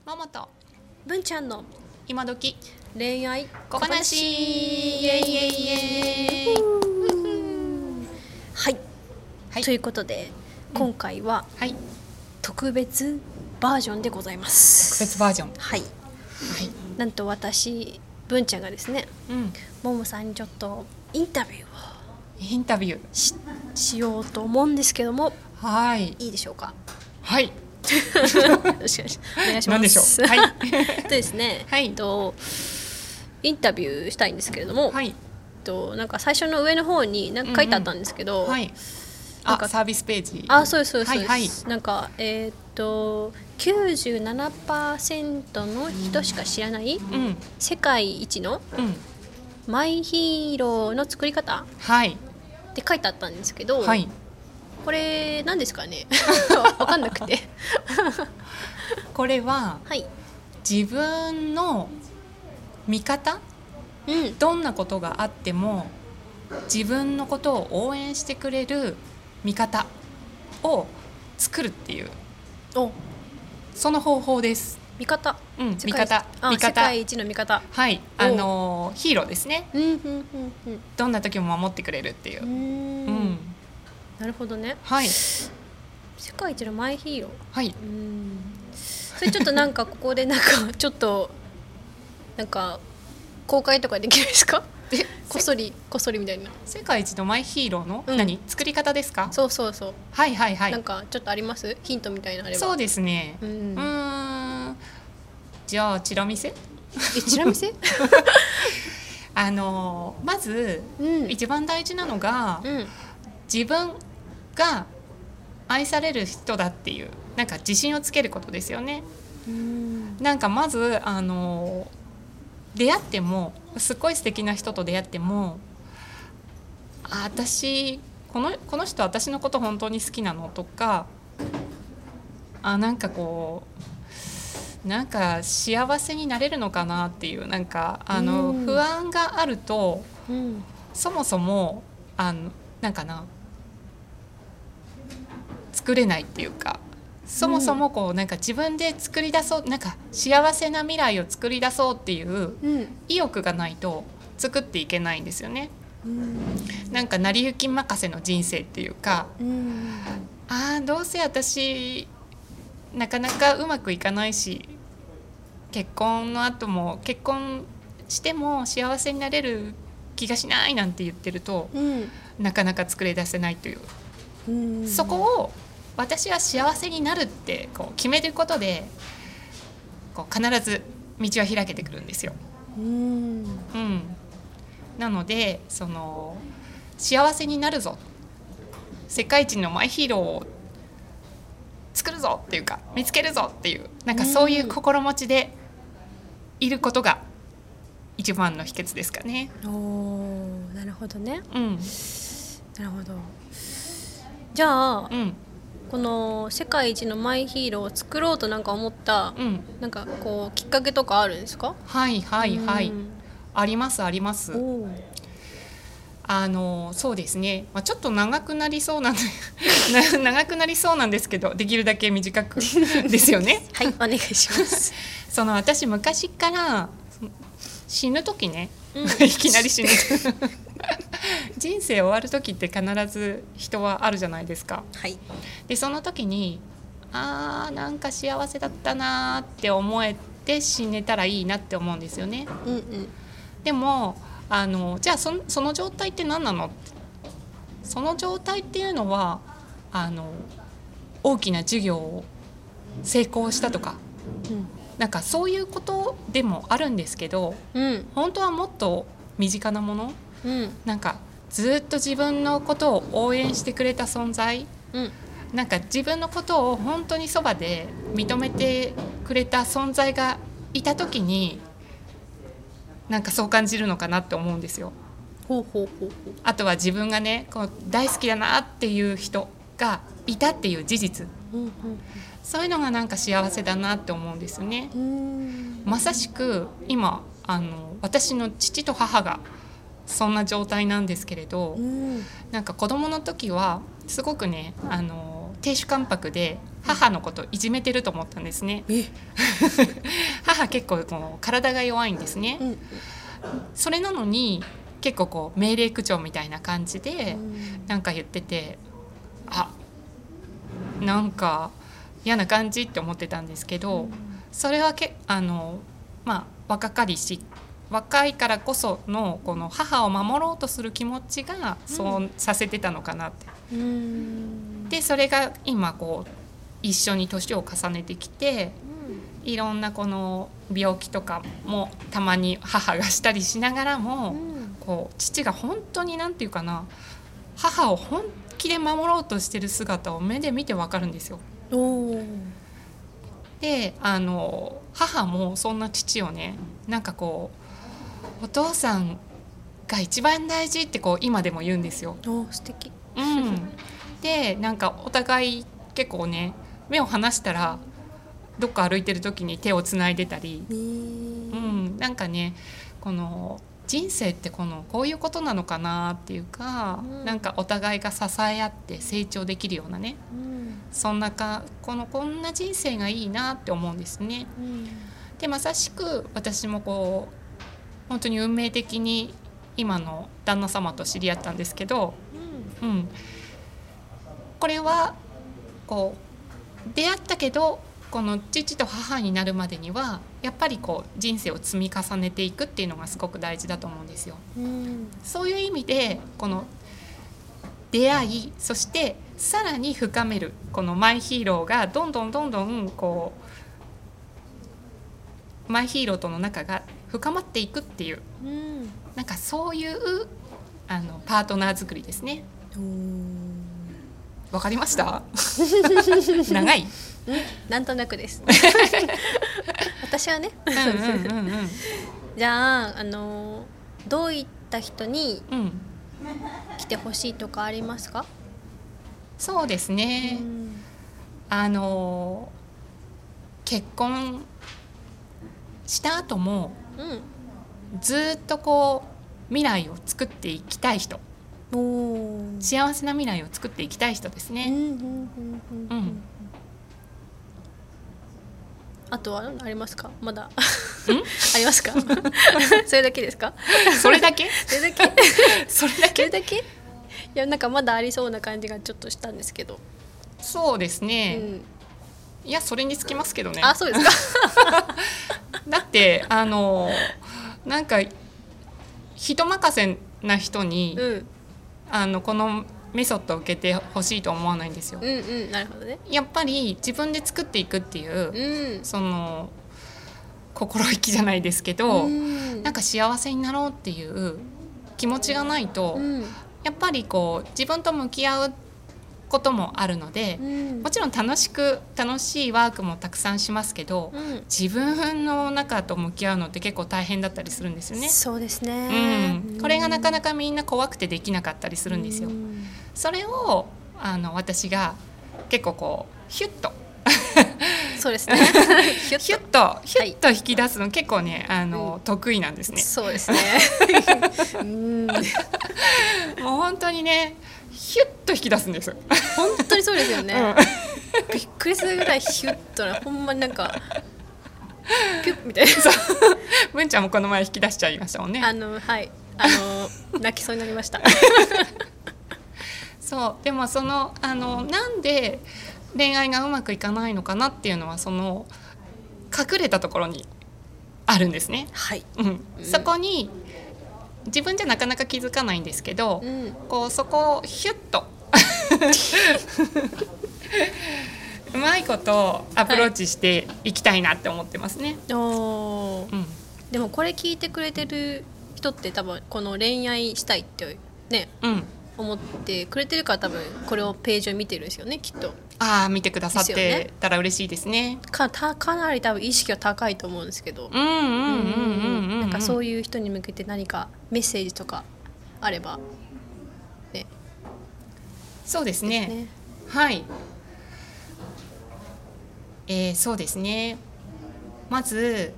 ママと文ちゃんの今時恋愛小話イエイイエイイエイはい、 はい、 ということで、今回ははい、 特別バージョンでございます。 特別バージョン、 はい、 はい、 なんと私文ちゃんがですね、ももさんにちょっとインタビューをインタビューしようと思うんですけども、 はい、 いいでしょうか。 はい、 よろしくお願いします。 何でしょう。はい、 とですね、 はい、 インタビューしたいんですけれども、 はい、 なんか最初の上の方に何か書いてあったんですけど、 はい、 なんかサービスページ、 そうですそうです、 はいはい、 なんか97% の人しか知らない、世界一のマイヒーローの作り方、 はい、 って書いてあったんですけど、 はい、 これ何ですかね分かんなくてこれは、 はい、 自分の見方、どんなことがあっても自分のことを応援してくれる見方を作るっていうその方法です。 見方、 見方、 世界一の見方、 はい、ヒーローですね、どんな時も守ってくれるっていう、 なるほどね、 はい、 世界一のマイヒーロー、 はい、 それちょっとなんかここでなんかちょっとなんか公開とかできるんですかこっそりみたいな。 世界一のマイヒーローの、作り方ですか？ そうそうそう、 はいはいはい、 なんかちょっとあります？ヒントみたいなあれば。 そうですね、じゃあチラ見せチラ見せまず、一番大事なのが、自分が愛される人だっていうなんか自信をつけることですよね。なんかまず出会ってもすっごい素敵な人と出会っても、私この人私のこと本当に好きなのとか、なんかこうなんか幸せになれるのかなっていうなんか不安があると、そもそもなんかな作れないっていうか、そもそもこうなんか自分で作り出そう、なんか幸せな未来を作り出そうっていう意欲がないと作っていけないんですよね。なんか成り行き任せの人生っていうか、どうせ私なかなかうまくいかないし、結婚の後も結婚しても幸せになれる気がしないなんて言ってると、なかなか作り出せないという、そこを私は幸せになるってこう決めることでこう必ず道は開けてくるんですよ。なので幸せになるぞ、世界一のマイヒーローを作るぞっていうか見つけるぞっていう、なんかそういう心持ちでいることが一番の秘訣ですかね。 なるほどね、なるほど。じゃあ、この世界一のマイヒーローを作ろうとなんか思った、なんかこうきっかけとかあるんですか？ はいはいはい、ありますあります。そうですね、ちょっと長くなりそうなんですけど、できるだけ短くですよねはい、お願いします私昔から死ぬ時ね、いきなり死ぬ人生終わる時って必ず人はあるじゃないですか。でその時になんか幸せだったなって思えて死ねたらいいなって思うんですよね。でもじゃあその状態って何なの？その状態っていうのは大きな授業を成功したとか、なんかそういうことでもあるんですけど、本当はもっと身近なもの、なんかずっと自分のことを応援してくれた存在、なんか自分のことを本当にそばで認めてくれた存在がいた時になんかそう感じるのかなって思うんですよ。あとは自分がねこう大好きだなっていう人がいたっていう事実、そういうのがなんか幸せだなって思うんですね。まさしく今私の父と母がそんな状態なんですけれど、なんか子供の時はすごくね亭主関白で母のこといじめてると思ったんですね。母結構こう体が弱いんですね、それなのに結構こう命令口調みたいな感じでなんか言ってて、なんか嫌な感じって思ってたんですけど、それは若いからこそのこの母を守ろうとする気持ちがそうさせてたのかなって、でそれが今こう一緒に年を重ねてきて、いろんなこの病気とかもたまに母がしたりしながらも、こう父が本当になんていうかな、母を本気で守ろうとしてる姿を目で見てわかるんですよ。で母もそんな父をね、なんかこうお父さんが一番大事ってこう今でも言うんですよ。 素敵。 でなんかお互い結構ね、目を離したらどっか歩いてる時に手をつないでたり、なんかね、この人生ってこういうことなのかなっていうか、なんかお互いが支え合って成長できるようなね、そんなこんな人生がいいなって思うんですね。でまさしく私もこう本当に運命的に今の旦那様と知り合ったんですけど、これはこう出会ったけど、この父と母になるまでにはやっぱりこう人生を積み重ねていくっていうのがすごく大事だと思うんですよ。そういう意味でこの出会い、そしてさらに深めるこのマイヒーローがどんどんこうマイヒーローとの仲が深まっていくっていう、なんかそういうパートナー作りですね。わかりました長いなんとなくです私はねじゃあどういった人に来てほしいとかありますか？ そうですね、結婚した後も、ずっとこう未来を作っていきたい人、幸せな未来を作っていきたい人ですね。 あとはありますか？まだありますか？それだけですか？ それだけそれだけそれだけそれだけ？いやなんかまだありそうな感じがちょっとしたんですけど。 そうですね、いやそれにつきますけどね。 あ、そうですかだってなんか人任せな人に、このメソッドを受けてほしいとは思わないんですよ。 なるほどね。 やっぱり自分で作っていくっていう、その心意気じゃないですけど、なんか幸せになろうっていう気持ちがないと、やっぱりこう自分と向き合うこともあるので、もちろん楽しいワークもたくさんしますけど、自分の中と向き合うのって結構大変だったりするんですよね。 そうですね、 これがなかなかみんな怖くてできなかったりするんですよ。それを私が結構こうヒュッとそうですねヒュッと引き出すの結構ね得意なんですね。 そうですねもう本当にねヒュッと引き出すんですよ。 本当にそうですよね、びっくりするぐらいヒュッとほんまになんかピュッみたいな。 文ちゃんもこの前引き出しちゃいましたもんね。 はい泣きそうになりましたそうでもなんで恋愛がうまくいかないのかなっていうのはその隠れたところにあるんですね。そこに自分じゃなかなか気づかないんですけど、こうそこをヒュッとうまいことアプローチしていきたいなって思ってますね。 でもこれ聞いてくれてる人って多分この恋愛したいってね、思ってくれてるから多分これをページを見てるんですよね、きっと。 見てくださってたら嬉しいですね。 かなり多分意識は高いと思うんですけど、なんかそういう人に向けて何かメッセージとかあればね。 そうですね。はい。そうですね。まず、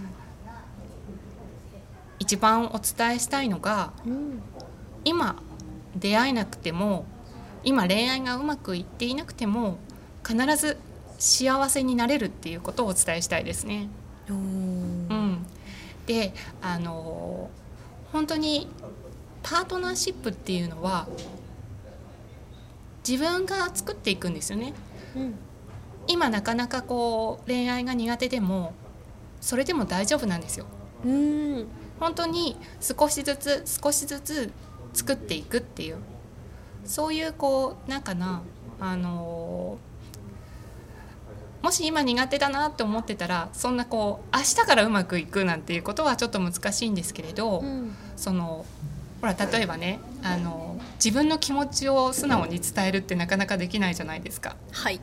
一番お伝えしたいのが、今出会えなくても、今恋愛がうまくいっていなくても必ず幸せになれるっていうことをお伝えしたいですね。うん、で本当にパートナーシップっていうのは自分が作っていくんですよね。今なかなかこう恋愛が苦手でもそれでも大丈夫なんですよ。本当に少しずつ作っていくっていう、そういうこうなんかなもし今苦手だなって思ってたら、そんなこう明日からうまくいくなんていうことはちょっと難しいんですけれど、ほら例えばね自分の気持ちを素直に伝えるってなかなかできないじゃないですか。 はい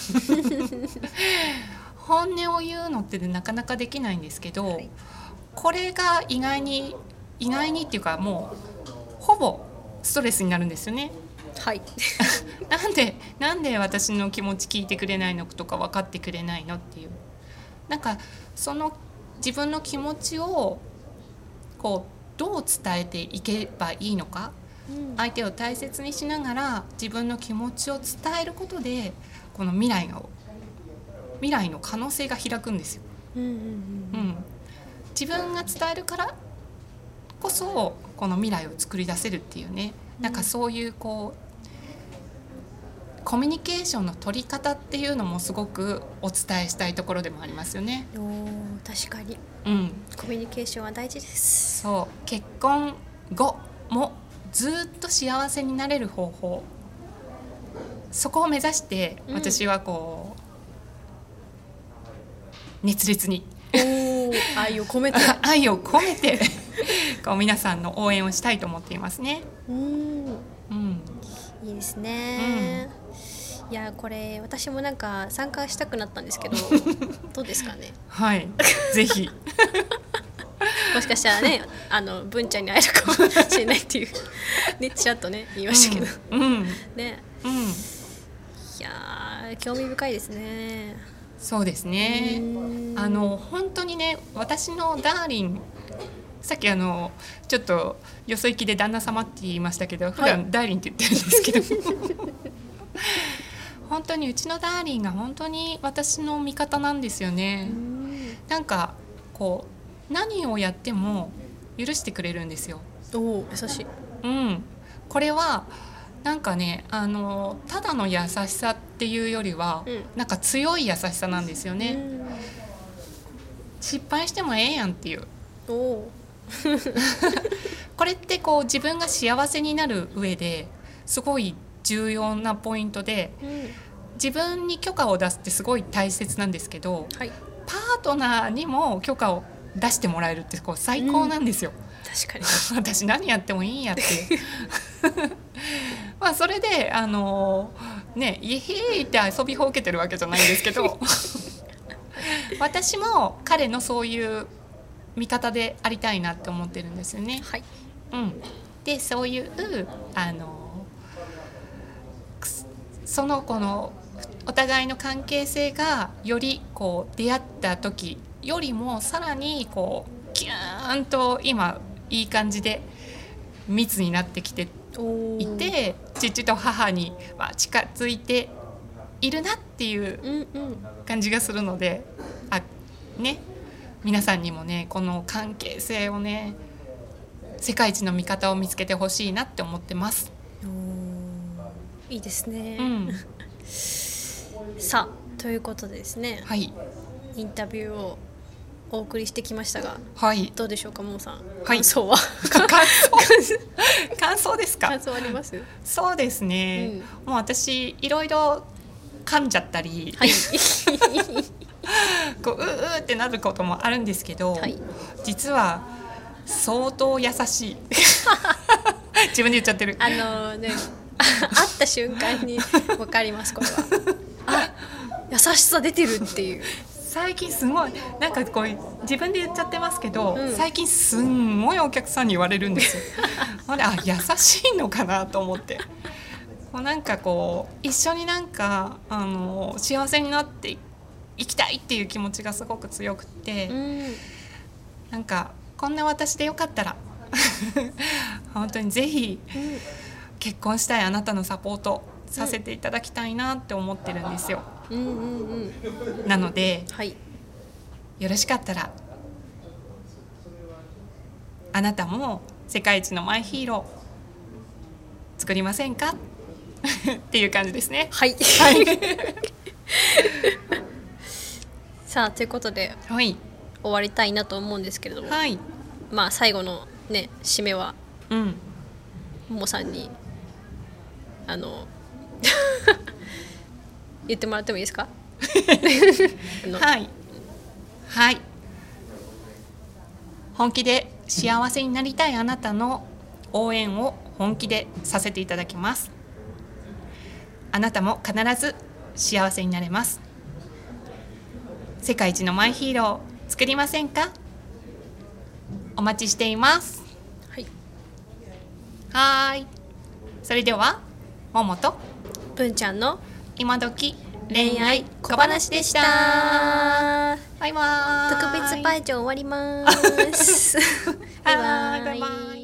本音を言うのってなかなかできないんですけど、はい、これが意外にっていうかもうほぼストレスになるんですよね。 はいなんで私の気持ち聞いてくれないのとか分かってくれないのっていう、なんかその自分の気持ちをこうどう伝えていけばいいのか、相手を大切にしながら自分の気持ちを伝えることでこの未来の可能性が開くんですよ。自分が伝えるからこそこの未来を作り出せるっていうね、なんかそういうこうコミュニケーションの取り方っていうのもすごくお伝えしたいところでもありますよね。 確かに、コミュニケーションは大事です。 そう、結婚後もずっと幸せになれる方法、そこを目指して私はこう、熱烈に愛を込めてこう皆さんの応援をしたいと思っていますね。 いいですね。いやこれ私もなんか参加したくなったんですけどどうですかね。 はい、ぜひもしかしたらね文ちゃんに会えるかもしれないっていうねちらっとね言いましたけど、ね、いや興味深いですね。 そうですね。本当にね、私のダーリン、さっきちょっとよそ行きで旦那様って言いましたけど、普段ダーリンって言ってるんですけど、本当にうちのダーリンが本当に私の味方なんですよね。なんかこう何をやっても許してくれるんですよ。 優しい。 これはなんかねただの優しさっていうよりは、なんか強い優しさなんですよね。失敗してもええやんっていうこれってこう自分が幸せになる上ですごい重要なポイントで、自分に許可を出すってすごい大切なんですけど、パートナーにも許可を出してもらえるってこう最高なんですよ。 確かに私何やってもいいんやってまあそれでねイエヘーって遊びほうけてるわけじゃないんですけど私も彼のそういう味方でありたいなって思ってるんですよね。でそういうその子のお互いの関係性がよりこう出会った時よりもさらにこうキューンと今いい感じで密になってきていて、父と母には近づいているなっていう感じがするので、皆さんにもねこの関係性をね世界一の味方を見つけてほしいなって思ってます。 いいですね、さあということでですね、インタビューをお送りしてきましたが、どうでしょうかももさん、感想は感想ですか。 感想あります？ そうですね、もう私いろいろ噛んじゃったり、こうってなることもあるんですけど、実は相当優しい自分で言っちゃってる。 会った瞬間に分かります。これは優しさ出てるっていう。 最近すごいなんかこう自分で言っちゃってますけど、最近すんごいお客さんに言われるんですよ。優しいのかなと思って、こうなんかこう一緒になんか幸せになっていきたいっていう気持ちがすごく強くて、なんかこんな私でよかったら本当にぜひ、結婚したいあなたのサポートさせていただきたいなって思ってるんですよ。 なので、 はい、 よろしかったらあなたも世界一のマイヒーロー作りませんかっていう感じですね。 はい、はい、さあということで、はい、終わりたいなと思うんですけれども、はい、まあ最後のね締めは、ももさんに言ってもらってもいいですか？ はいはい、本気で幸せになりたいあなたの応援を本気でさせていただきます。あなたも必ず幸せになれます。世界一のマイヒーロー作りませんか？お待ちしています。はい、それではももとぷんちゃんの今時恋愛小話でした。バイバーイ。 特別バージョン終わります。 バイバイ。